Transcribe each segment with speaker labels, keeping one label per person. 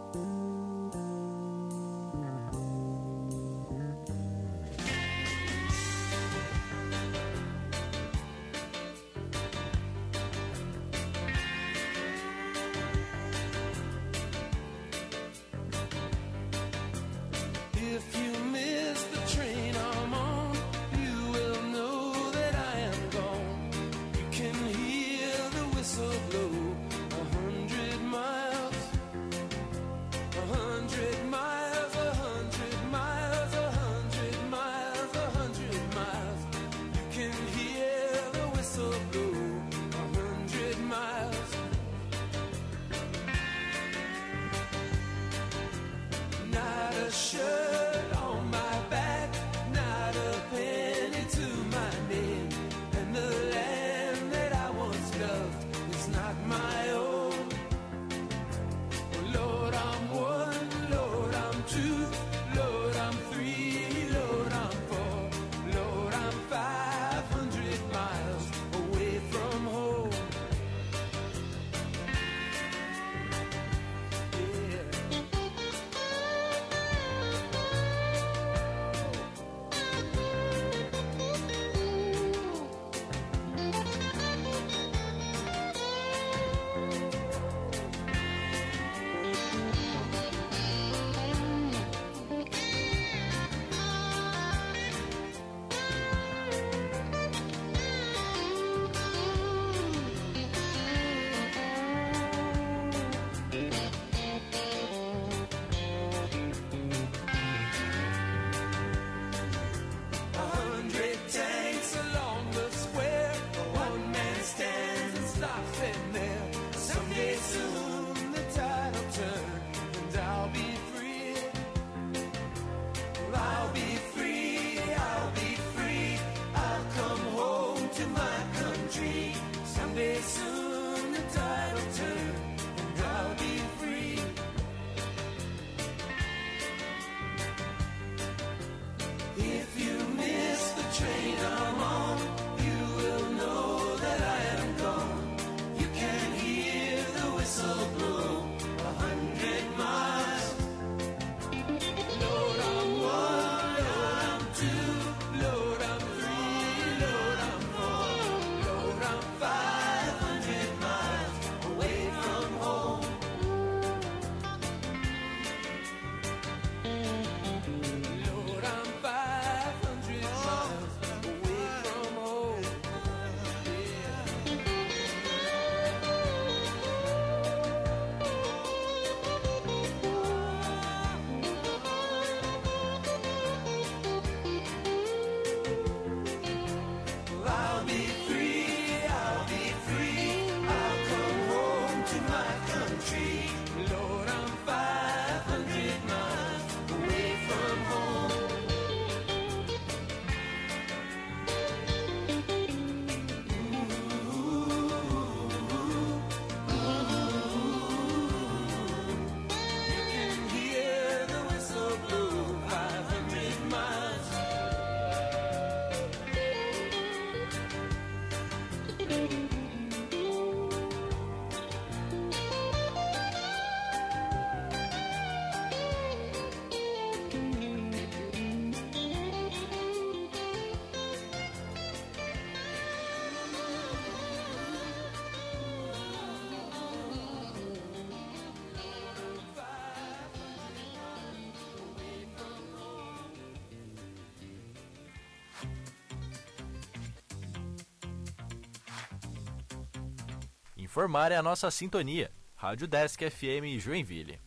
Speaker 1: Informar é a nossa sintonia. Rádio Desk FM Joinville.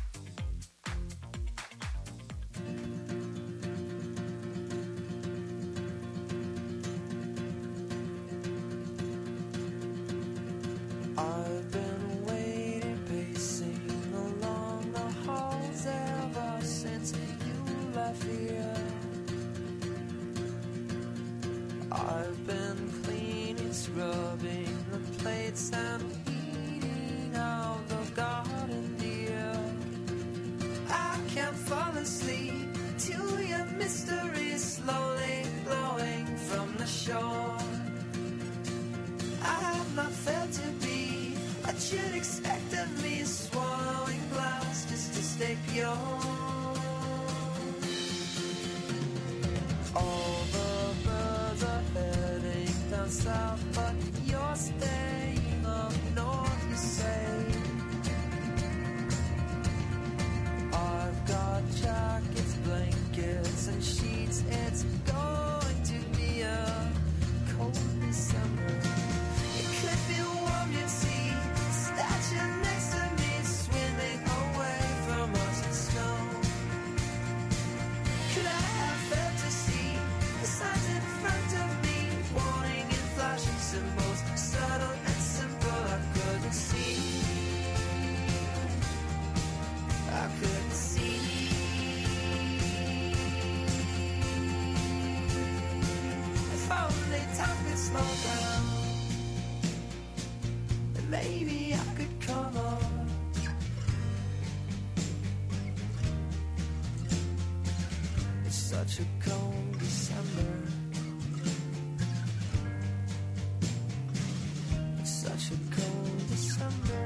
Speaker 2: I've been waiting, pacing along the halls ever since you left here. I've been cleaning, scrubbing the plates and eating out the garden, dear. I can't fall asleep till your mystery slowly blowing from the shore. I have not felt to be what you'd expect of me, swallowing glass just to beyond. All the birds are heading down south, but you're staying up north, you say. I've got jackets, blankets, and sheets. It's going to be a cold December. It could be warm, you'd see, statue next to me, swimming away from us in snow. Could I have felt to see the signs in front of me, warning and flashing symbols, subtle and simple, I couldn't see. I couldn't see. If only time could slow down, then maybe I could come on. It's such a cold December. It's such a cold December.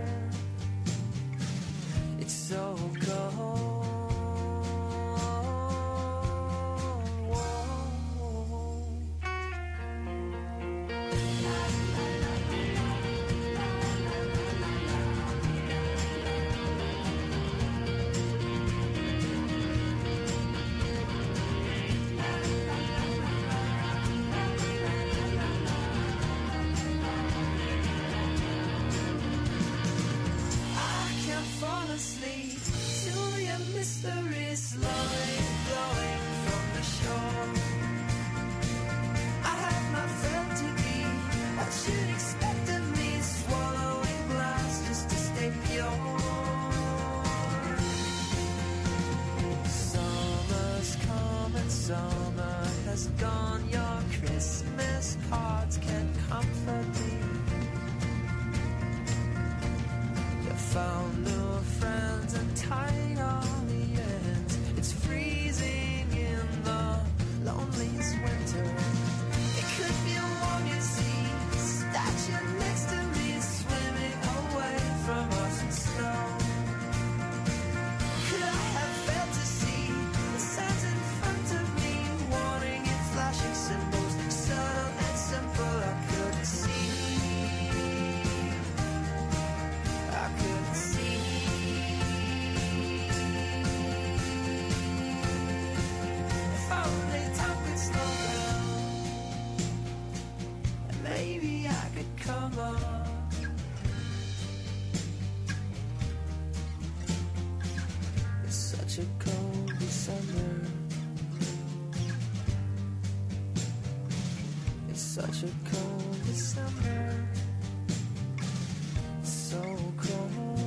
Speaker 2: It's so cold. I can't fall asleep to your mystery slowly blowing from the shore. I have not felt to be what you'd expect of me, swallowing glass just to stay pure. Summer's come and summer has gone. Your Christmas cards can't comfort me. You found new friends and tied all the ends. It's freezing in the loneliest winter. It could be warm, you see, statue next to me, swimming away from us in snow. Could I have failed to see the signs in front of me, warning and flashing symbols, subtle and simple, I couldn't see. I couldn't see. If only time could slow down, and maybe I could come on. It's such a cold December. It's such a cold December. So cold.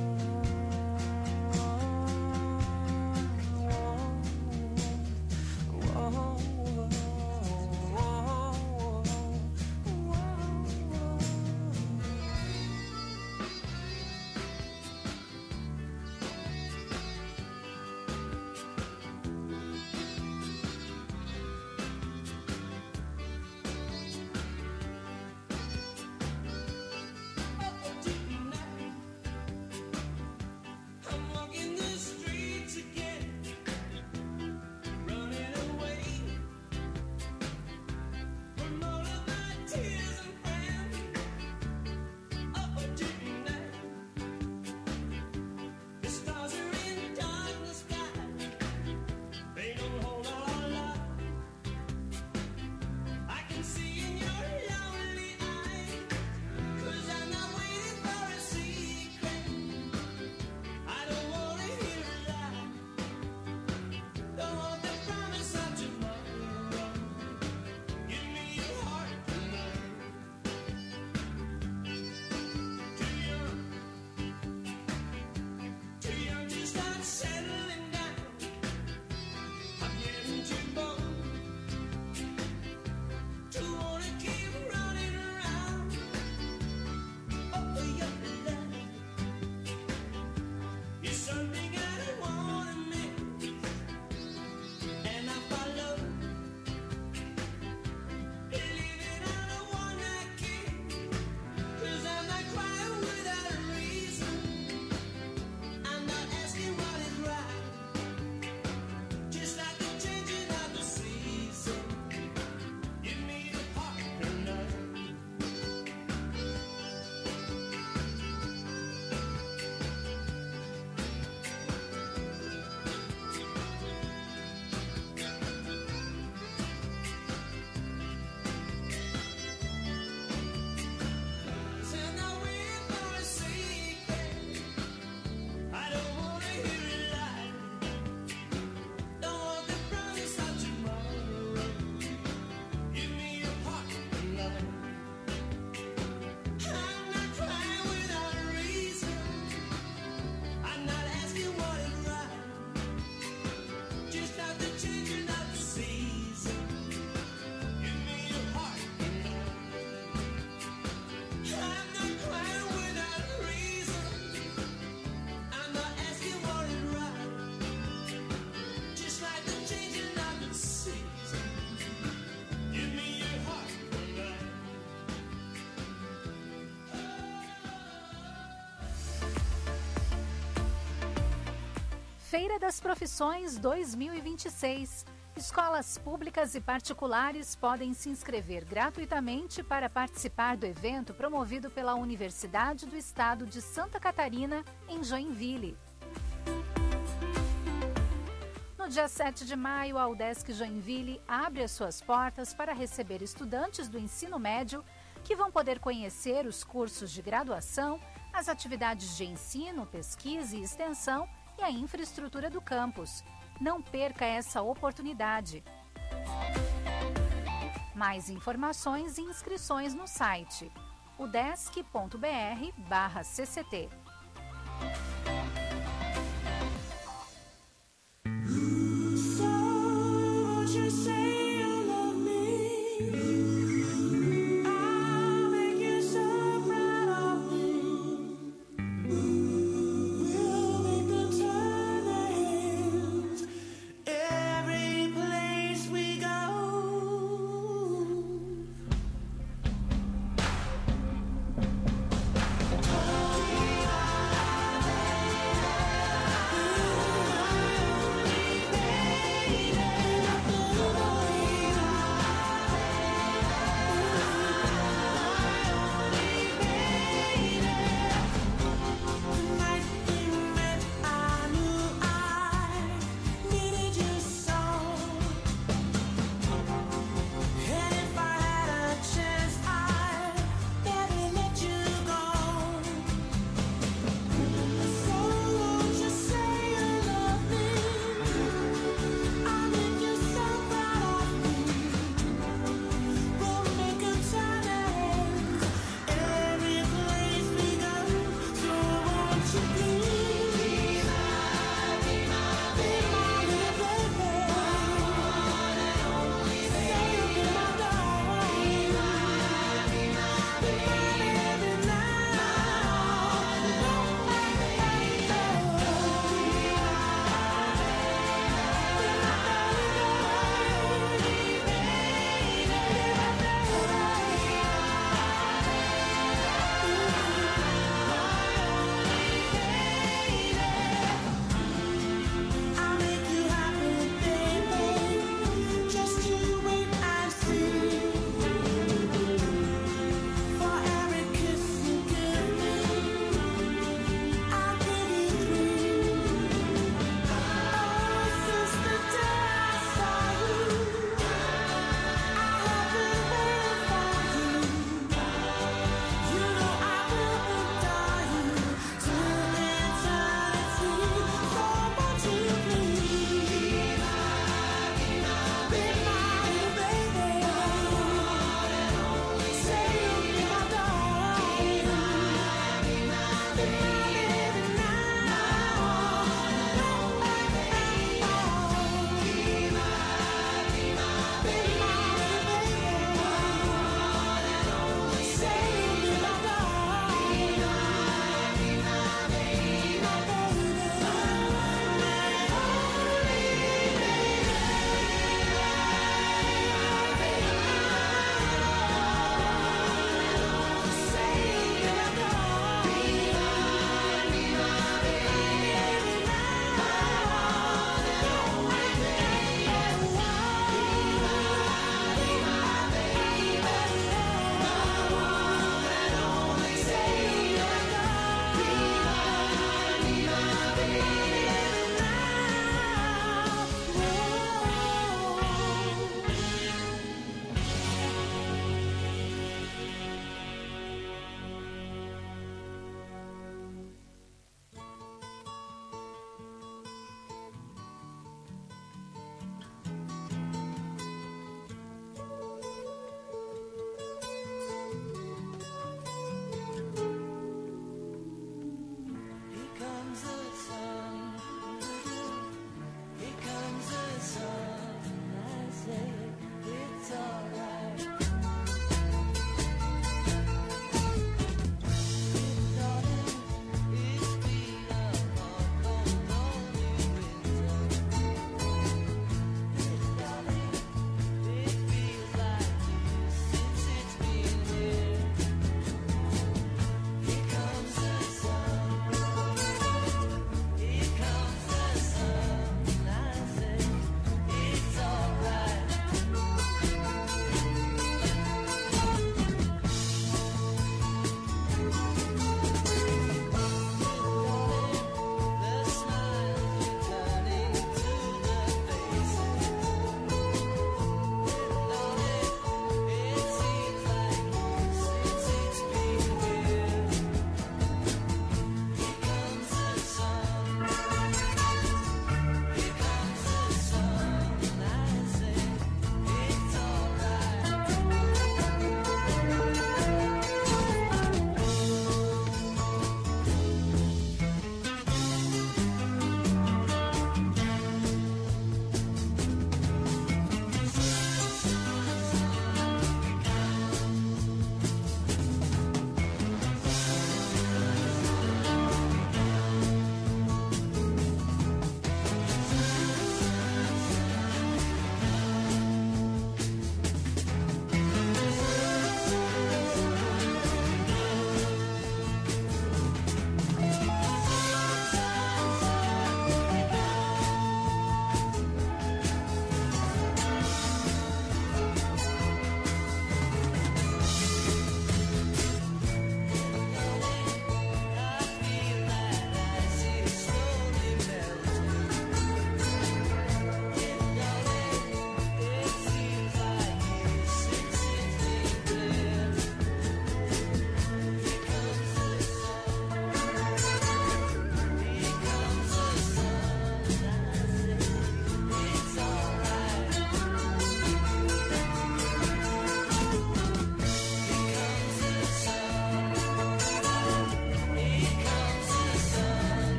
Speaker 3: Feira das Profissões 2026. Escolas públicas e particulares podem se inscrever gratuitamente para participar do evento promovido pela Universidade do Estado de Santa Catarina, em Joinville. No dia 7 de maio, a UDESC Joinville abre as suas portas para receber estudantes do ensino médio que vão poder conhecer os cursos de graduação, as atividades de ensino, pesquisa e extensão e a infraestrutura do campus. Não perca essa oportunidade. Mais informações e inscrições no site udesc.br/cct.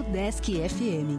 Speaker 4: Desk FM.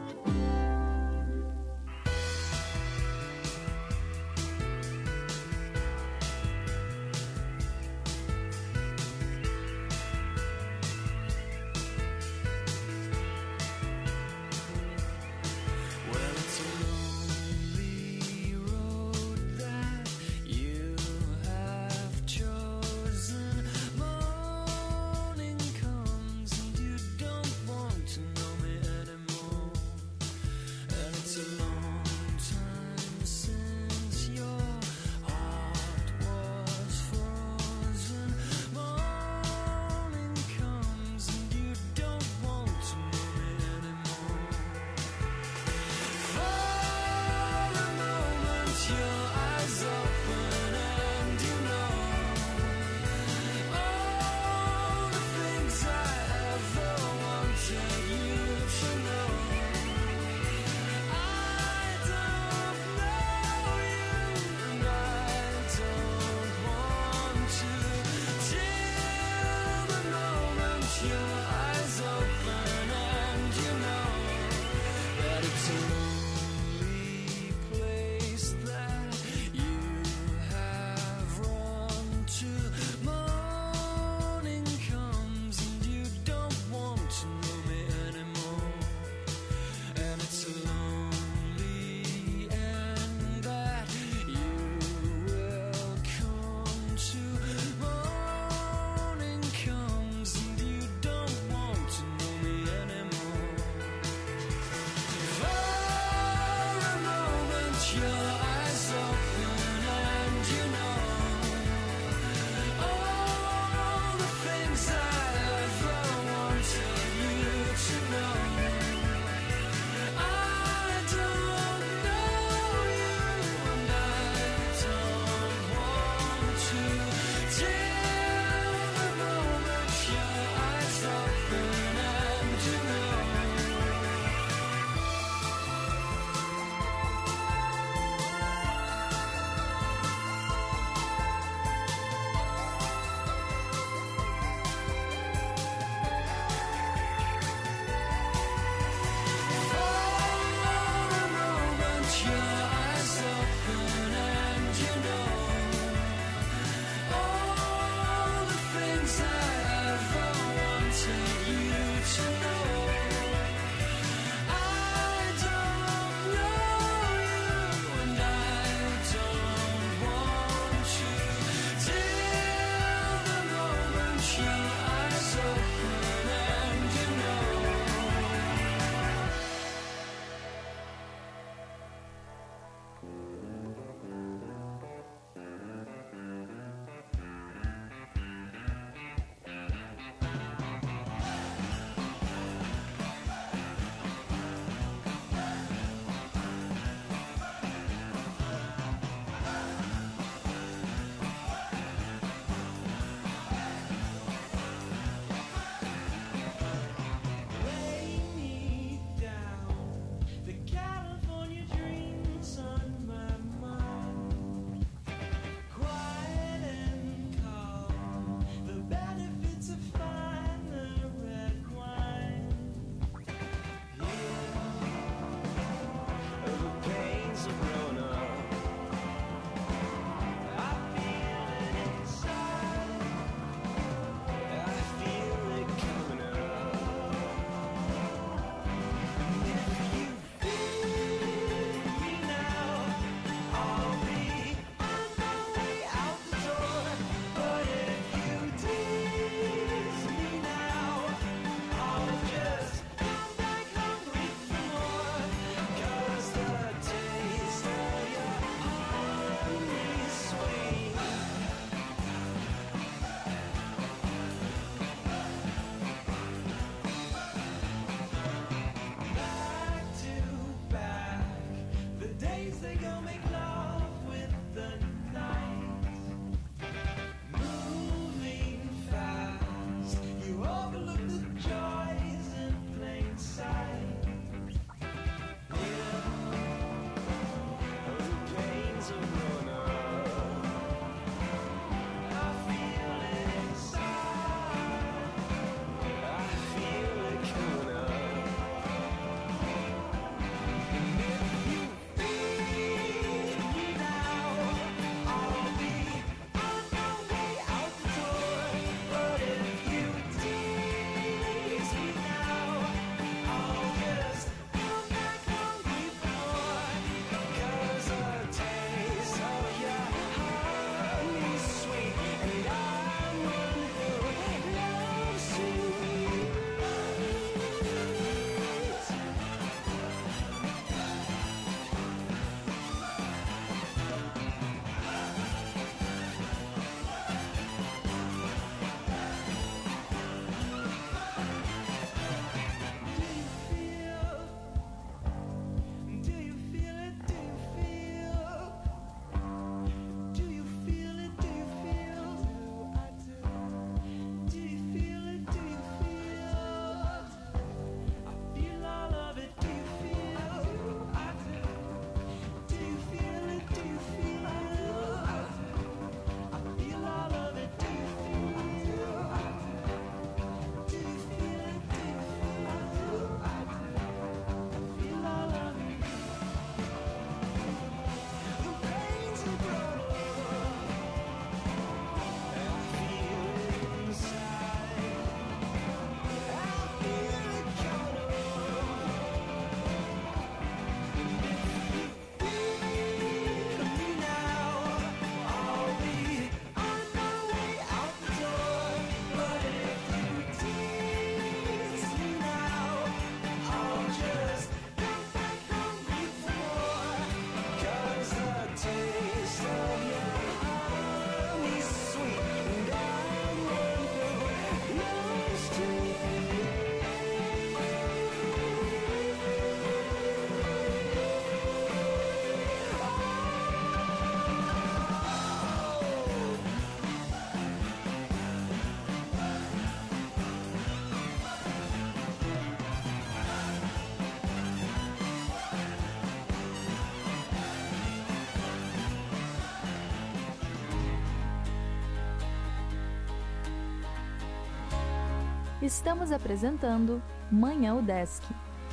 Speaker 4: Estamos apresentando Manhã UDESC.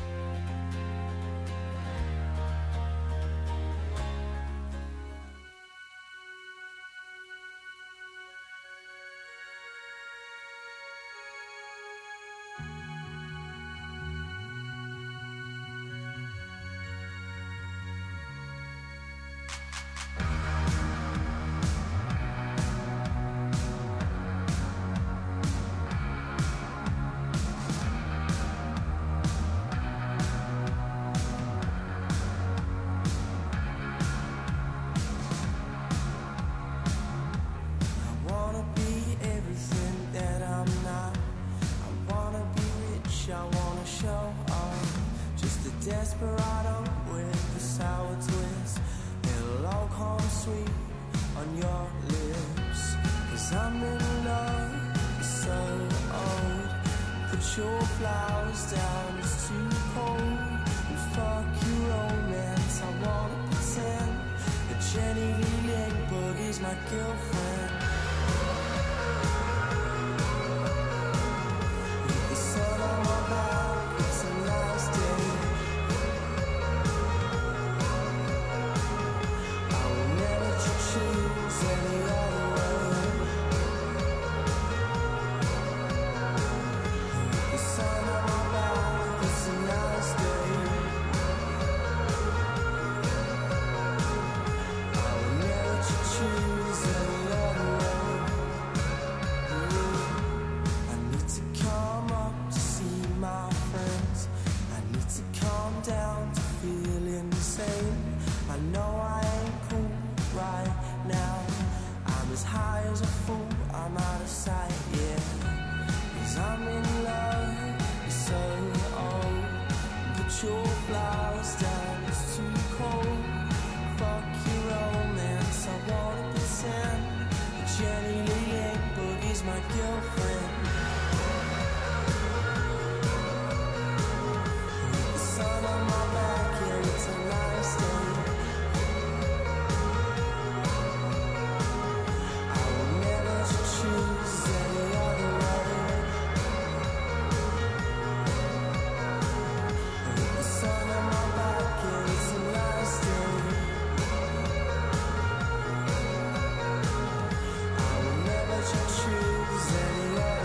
Speaker 2: Desperado with the sour twist. It'll all come sweet on your lips. 'Cause I'm in love, so old. Put your flowers down, it's too cold. And fuck your romance, I wanna pretend that Jenny Lee Lindbergh is my girlfriend. With the sun on my back, it's a nice day. Choose any other way. The sun on my back, it's a nice day. I will never choose any other way. I need to come up to see my friends. I need to calm down to feel insane. I know I ain't cool right now. I'm as high as a fool, I'm out of sight, yeah. 'Cause I'm in love, you're so old. Put your flowers down, it's too cold. Fuck your romance, I wanna pretend that Jenny Lee Lindbergh is my girlfriend. With the sun on my back, yeah, it's a nice day. Choose any other way. With the sun on my back, yeah, it's a nice day. I will never choose any other way.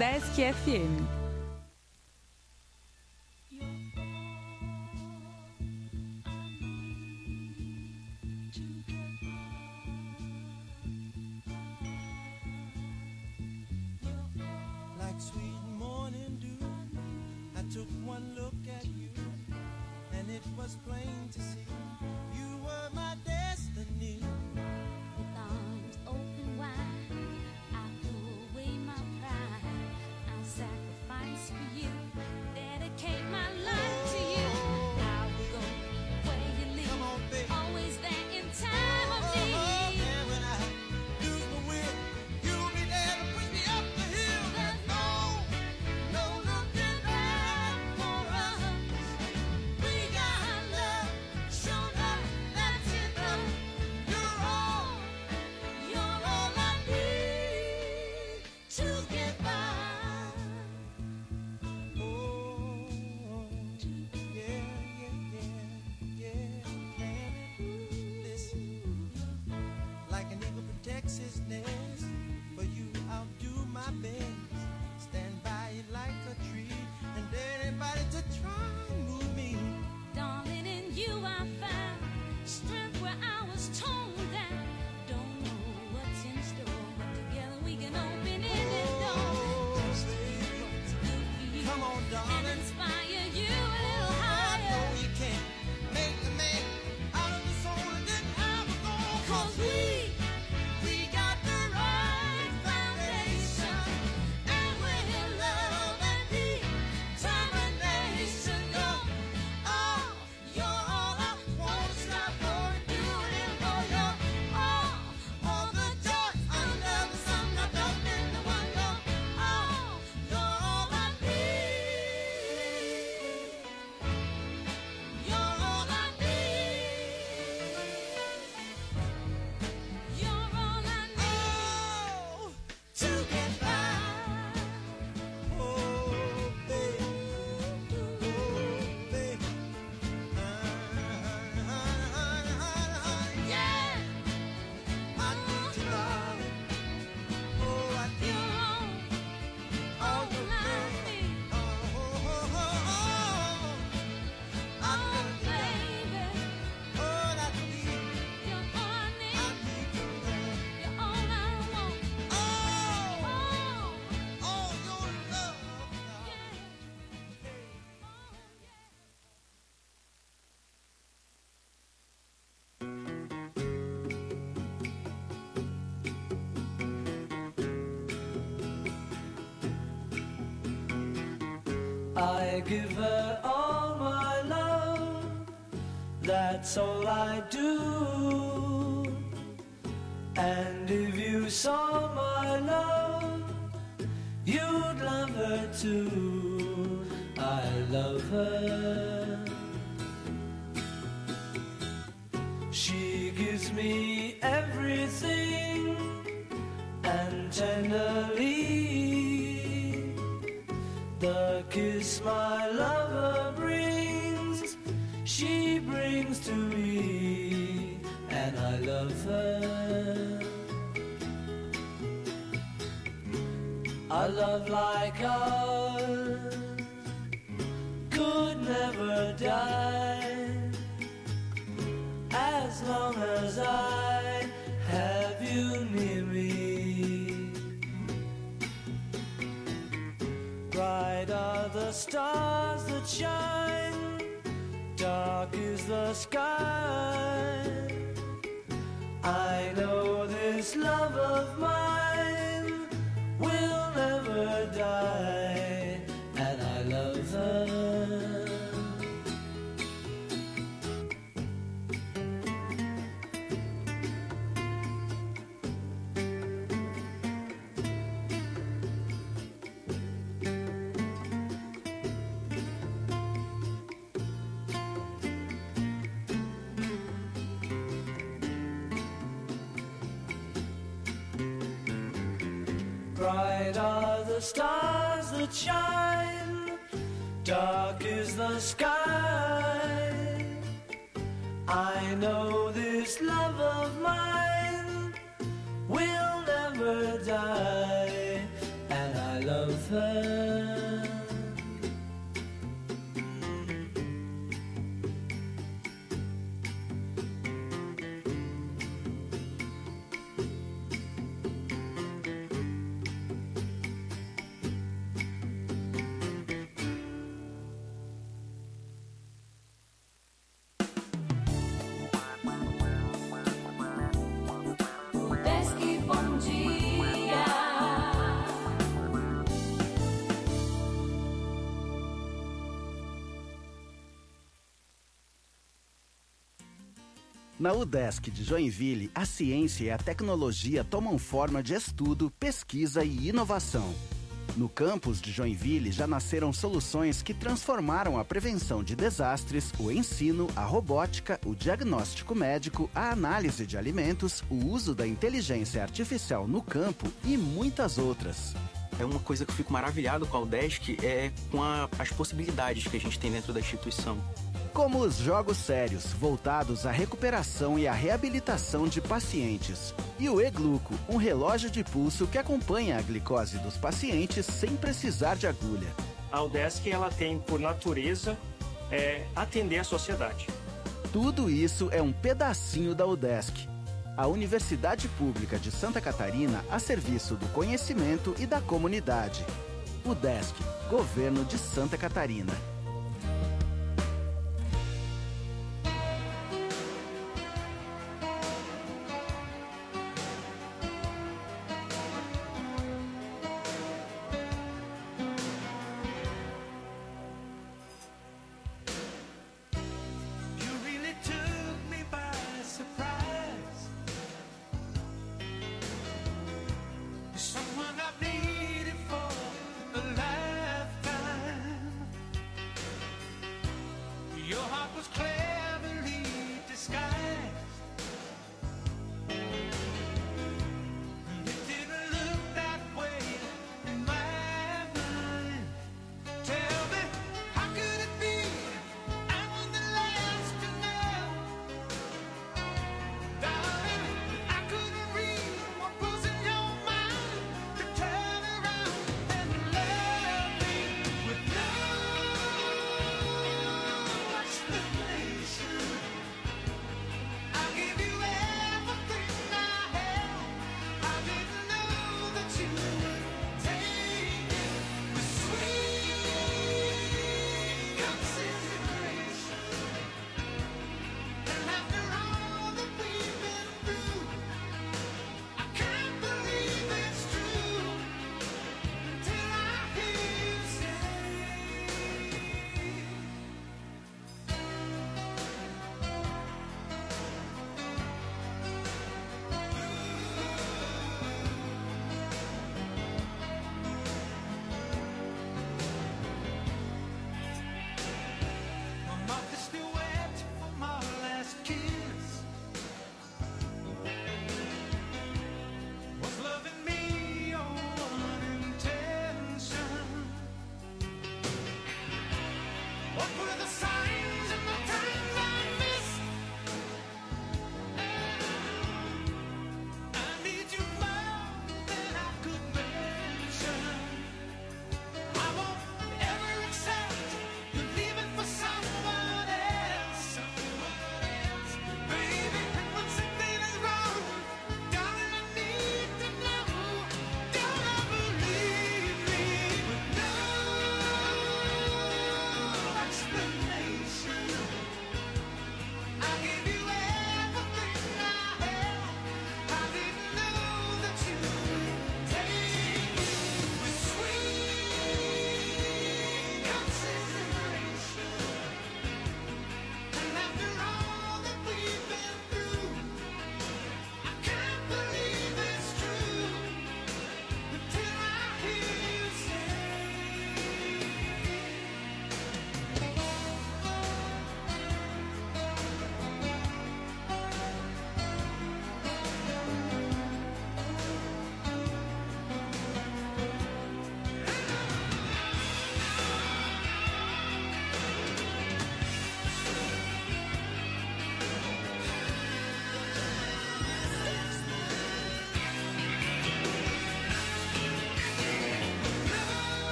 Speaker 5: Udesc FM.
Speaker 2: Like sweet morning dew, I took one look at you, and it was plain to see you were my destiny.
Speaker 6: With arms open wide, I threw away my pride. I'll sacrifice for you, dedicate my life to you. I will go where you lead,
Speaker 2: Come on, baby.
Speaker 6: always there in time of need.
Speaker 2: And when I lose my will, you'll be there to push me up the hill. There's no looking back for us. We got love, show love, that's enough. You're all I need to get by. Oh, yeah. Listen, like an eagle protects his nest, for you I'll do my best. Stand by you like a tree, and anybody to try and move me.
Speaker 6: Darling, in you I found strength where I was torn down. Don't know what's in store, but together we can open any door. Just do what's good for you,
Speaker 2: Come on,
Speaker 6: and
Speaker 2: darling.
Speaker 6: inspire you a little
Speaker 2: I
Speaker 6: higher.
Speaker 2: know you can't make a man out of the soul that didn't have a goal. 'Cause we got the right foundation, and with love and determination, you're all I won't stop for doing for you. All the joy under the sun, wrapped up in the one love. You're all I need. You're all I need.
Speaker 6: You're all I
Speaker 2: Oh, to get by. Oh, baby. Yeah. I need you, darling. Oh, I need
Speaker 6: You're
Speaker 2: all
Speaker 6: all
Speaker 2: your
Speaker 6: I
Speaker 2: love.
Speaker 6: need.
Speaker 2: I love you,
Speaker 6: Baby,
Speaker 2: all I need.
Speaker 6: you're all I
Speaker 2: I
Speaker 6: need.
Speaker 2: need your love.
Speaker 6: You're all I want.
Speaker 2: Oh, your love.
Speaker 7: I give her all my love, that's all I do. And if you saw my love, you'd love her too. I love her. She gives me everything, and tenderly the kiss my lover brings, she brings to me, and I love her. A love like ours could never die, as long as I have you near me. Bright are the stars that shine, dark is the sky. I know this love of mine will never die, and I love her. Bright are the stars that shine, dark is the sky. I know this love of mine will never die, and I love affair.
Speaker 6: Udesc, bom dia.
Speaker 5: Na UDESC de Joinville, a ciência e a tecnologia tomam forma de estudo, pesquisa e inovação. No campus de Joinville já nasceram soluções que transformaram a prevenção de desastres, o ensino, a robótica, o diagnóstico médico, a análise de alimentos, o uso da inteligência artificial no campo e muitas outras.
Speaker 8: É uma coisa que eu fico maravilhado com a UDESC, é com as possibilidades que a gente tem dentro da instituição.
Speaker 5: Como os jogos sérios, voltados à recuperação e à reabilitação de pacientes. E o E-Gluco, um relógio de pulso que acompanha a glicose dos pacientes sem precisar de agulha.
Speaker 9: A UDESC ela tem por natureza atender a sociedade.
Speaker 5: Tudo isso é um pedacinho da UDESC, a Universidade Pública de Santa Catarina a serviço do conhecimento e da comunidade. UDESC, Governo de Santa Catarina.
Speaker 2: You really took me by surprise. You're someone I've needed for a lifetime. Your heart was cleverly disguised. It didn't look that way in my mind. Tell me, how could it be? I was the last to know. Darling, I couldn't read what was in your mind to turn around and love me with no explanation.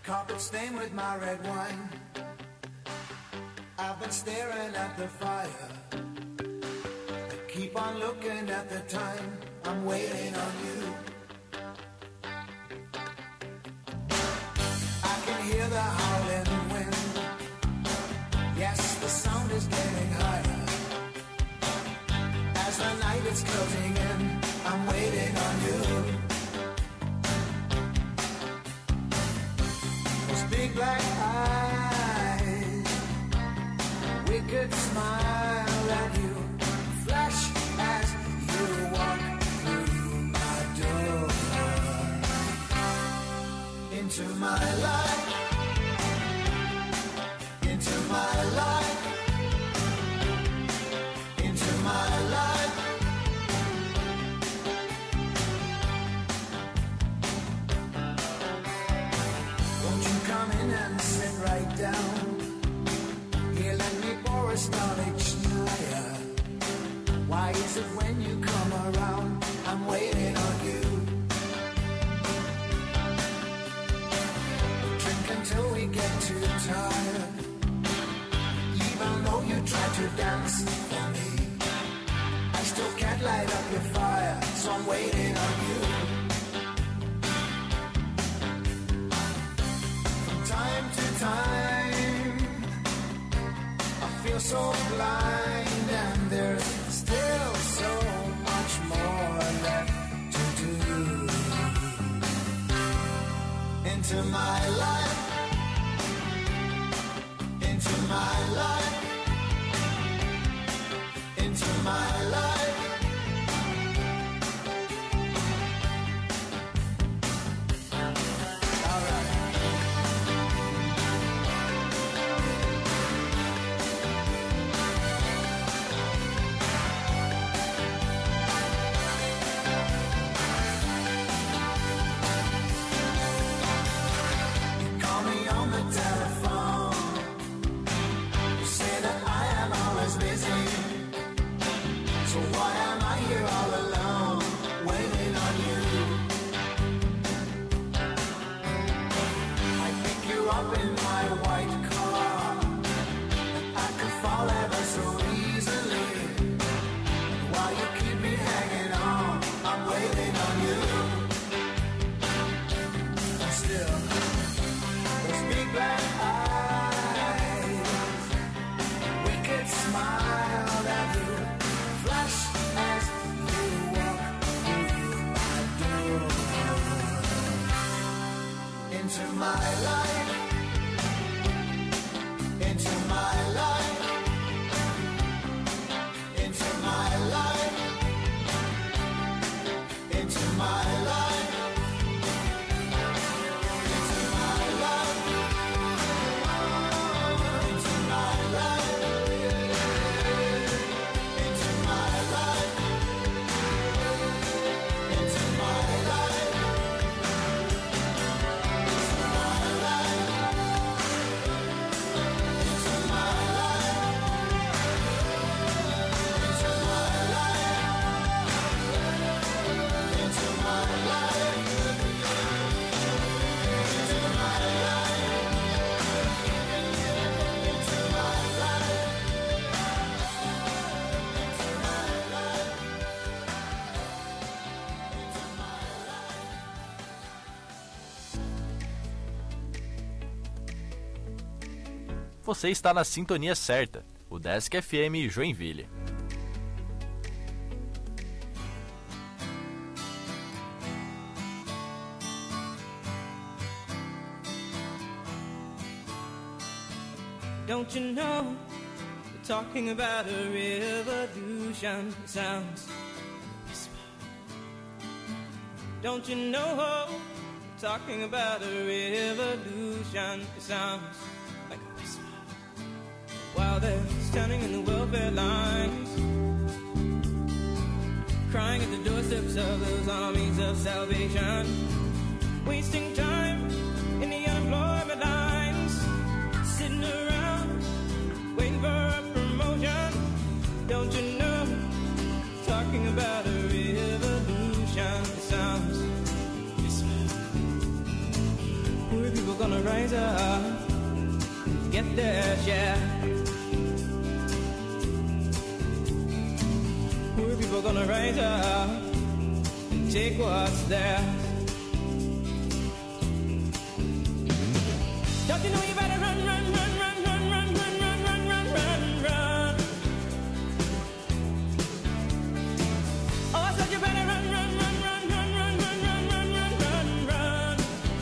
Speaker 2: carpet stained with my red wine. I've been staring at the fire. I keep on looking at the time. I'm waiting on you. I can hear the howling wind. Yes, the sound is getting higher. As the night is closing in, I'm waiting on you. Those big black eyes, wicked smile at you, flash as you walk through my door. Into my life, into my life, into my life. Won't you come in and sit right down? Here, let me pour a Starlich Schneier. Why is it when you come around, I'm waiting on you? Drink until we get too tired. Even though you try to dance for me, I still can't light up your fire, so I'm waiting on you. From time to time, I feel so blind, and there's still so much more left to do. Into my life, into my life, into my life. All right. You call me on the telephone. You say that I am always busy. So why am I here all alone, waiting on you? I pick you up in my white car, and I could fall ever so easily. While you keep me hanging on, I'm waiting on you. And still, those big black eyes, wicked smile that you flash as you walk through my door. Into my life, into my life, into my life, into my life, into my life, into my life, into my life, into my life, into my life, into my
Speaker 1: Você está na sintonia certa, o Desk FM Joinville.
Speaker 10: Don't you know, we're talking about a revolution. It sounds like a whisper. Don't you know, we're talking about a revolution. It sounds like a whisper. While they're standing in the welfare lines, crying at the doorsteps of those armies of salvation, wasting time in the unemployment lines, sitting around waiting for a promotion. Don't you know, talking about a revolution. It sounds whisper. Poor people gonna rise rise up, get their share. Poor people gonna rise up and take what's theirs. Don't you know you better run, run, run, run, run, run, run, run, run, run, run, run. Oh, I said you better run, run, run, run, run, run, run, run, run, run, run, run.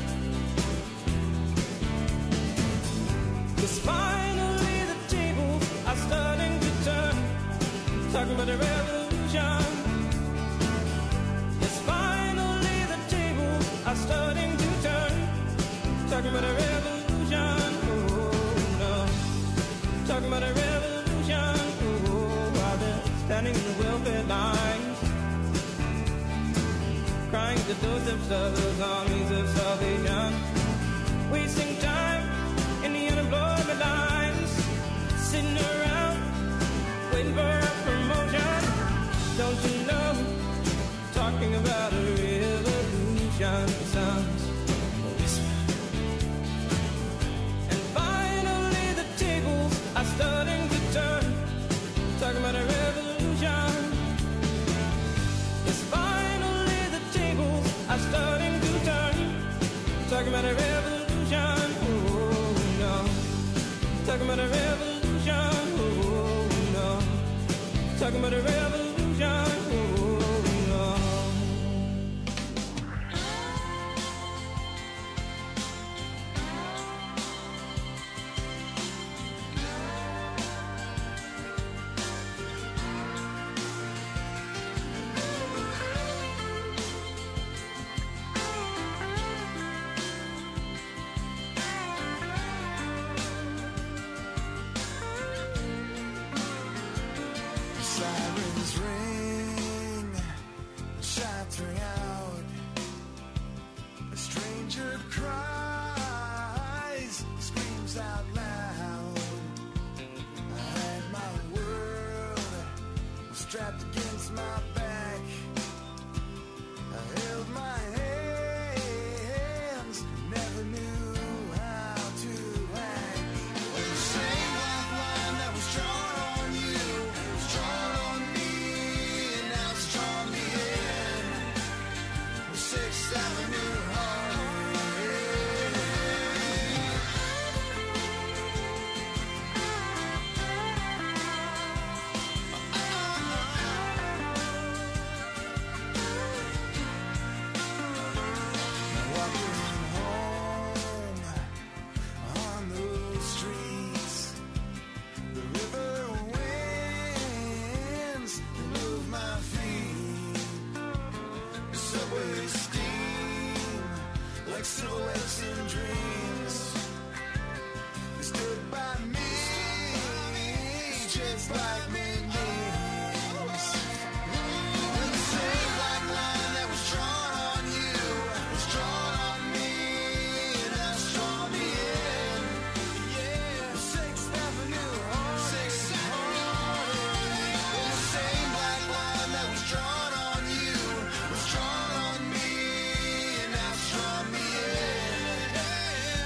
Speaker 10: 'Cause finally the tables are starting to turn. Talking about a revolution. Yes, finally the tables are starting to turn. Talking about a revolution. Talking about a revolution, oh, while they're standing in the welfare lines, crying the doorsteps of those armies of salvation, wasting time in the unemployment lines, sitting around waiting for a promotion. Don't you know, talking about a revolution sounds whisper. Are starting to turn, talking about a revolution. Yes, finally the tables are starting to turn, talking about a revolution. Oh no, talking about a revolution. Oh no, talking about a revolution. Oh no.
Speaker 2: Sirens ring, shots ring out. A stranger cries, screams out loud. I had my world strapped against my back. I held my hands, never knew how to act. The same black line that was drawn on you was drawn on me, and now it's drawn me in. 6th Avenue silhouettes and dreams. They stood by me, just like moonbeams. And the same black line that was drawn on you was drawn on me, and that's drawn me in. Yeah, 6th Avenue, 6th Avenue. And the same black line that was drawn on you was drawn on me, and that's drawn me in.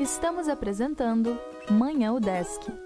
Speaker 4: Estamos apresentando Manhã UDESC.